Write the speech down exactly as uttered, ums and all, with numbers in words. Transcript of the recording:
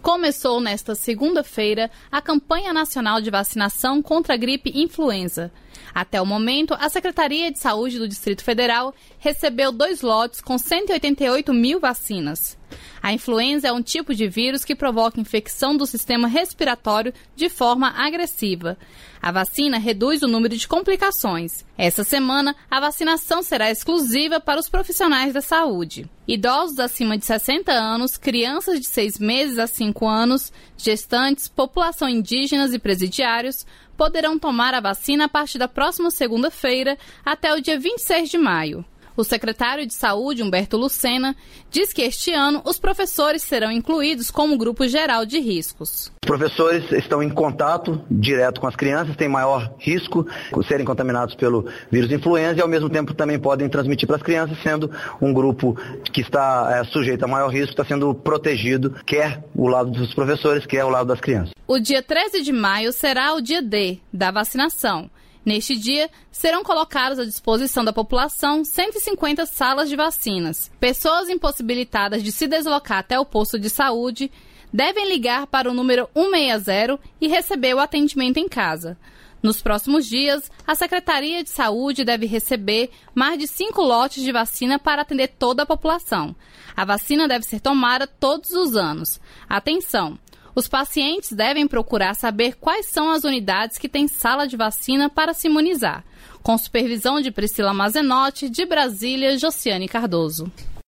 Começou nesta segunda-feira a campanha nacional de vacinação contra a gripe influenza. Até o momento, a Secretaria de Saúde do Distrito Federal recebeu dois lotes com cento e oitenta e oito mil vacinas. A influenza é um tipo de vírus que provoca infecção do sistema respiratório de forma agressiva. A vacina reduz o número de complicações. Essa semana, a vacinação será exclusiva para os profissionais da saúde. Idosos acima de sessenta anos, crianças de seis meses a cinco anos, gestantes, população indígenas e presidiários poderão tomar a vacina a partir da próxima segunda-feira até o dia vinte e seis de maio. O secretário de Saúde, Humberto Lucena, diz que este ano os professores serão incluídos como grupo geral de riscos. Os professores estão em contato direto com as crianças, têm maior risco de serem contaminados pelo vírus influenza e ao mesmo tempo também podem transmitir para as crianças, sendo um grupo que está é, sujeito a maior risco, está sendo protegido, quer o lado dos professores, quer o lado das crianças. O dia treze de maio será o dia D da vacinação. Neste dia, serão colocadas à disposição da população cento e cinquenta salas de vacinas. Pessoas impossibilitadas de se deslocar até o posto de saúde devem ligar para o número cento e sessenta e receber o atendimento em casa. Nos próximos dias, a Secretaria de Saúde deve receber mais de cinco lotes de vacina para atender toda a população. A vacina deve ser tomada todos os anos. Atenção! Os pacientes devem procurar saber quais são as unidades que têm sala de vacina para se imunizar. Com supervisão de Priscila Mazenotti, de Brasília, Josiane Cardoso.